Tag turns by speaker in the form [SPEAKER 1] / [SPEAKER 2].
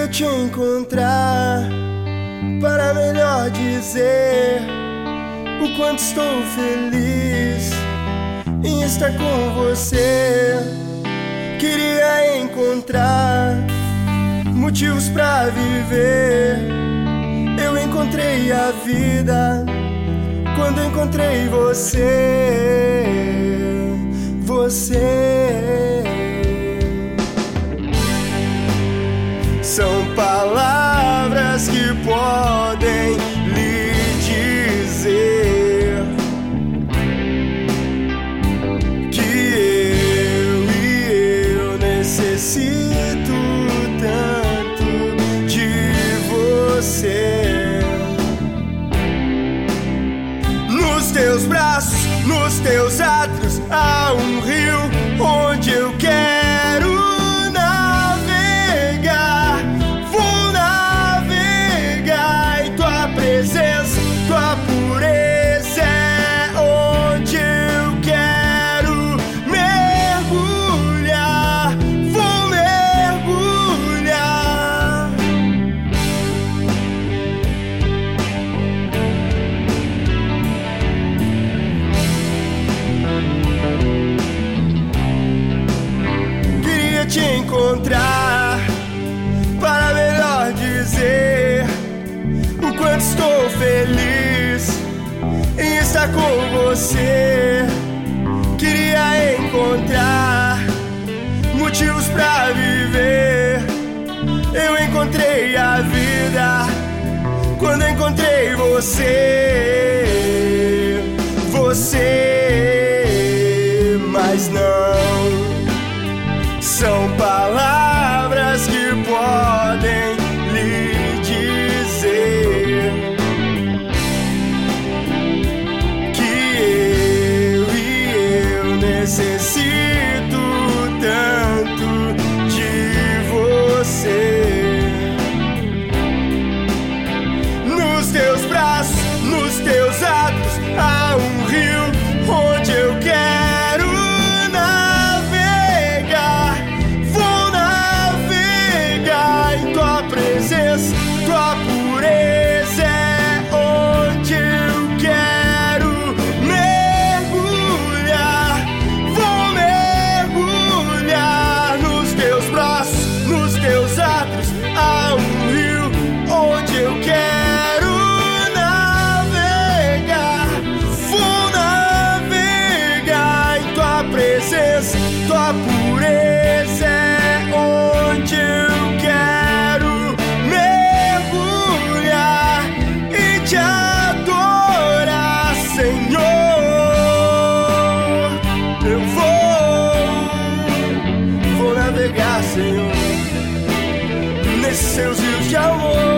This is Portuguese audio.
[SPEAKER 1] te encontrar para melhor dizer o quanto estou feliz em estar com você. Queria encontrar motivos pra viver. Eu encontrei a vida quando encontrei você. São palavras que podem lhe dizer que eu necessito tanto de você. Nos teus braços, nos teus átrios, há um rio onde eu quero navegar. Vou navegar em tua presença, tua pureza é onde eu quero mergulhar. Vou mergulhar. Queria te encontrar para melhor dizer o quanto estou feliz em estar com você. Queria encontrar motivos pra viver. Eu encontrei a vida quando encontrei você. Mas não são palavras que podem lhe dizer que eu necessito tanto de você. Nos teus braços, nos teus atos, há um rio onde eu quero navegar. Vou navegar em tua presença, tua pureza é onde eu quero mergulhar. Vou mergulhar nos teus braços, nos teus atos, há um rio onde eu quero navegar. Vou navegar em tua presença, tua pureza é onde eu quero mergulhar e te adorar, Senhor. Eu vou navegar, Senhor, nesses seus rios de amor.